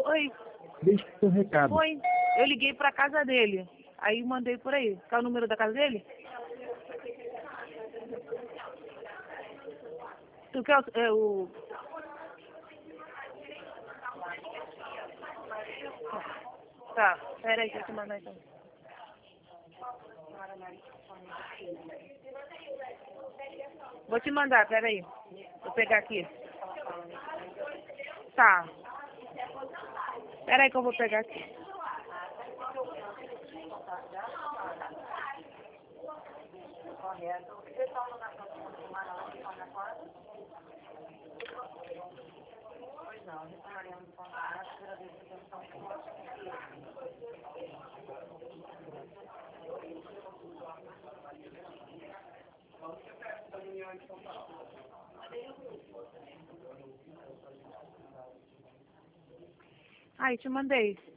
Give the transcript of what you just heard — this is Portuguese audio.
Oi, Deixe seu recado. foi. Eu liguei pra casa dele. Aí mandei por aí. Qual é o número da casa dele? Tu quer o... Tá, pera aí que eu te mandar então. Vou te mandar, pera aí. Vou pegar aqui. Tá. Pera aí que eu vou pegar aqui. Aí, te mandei.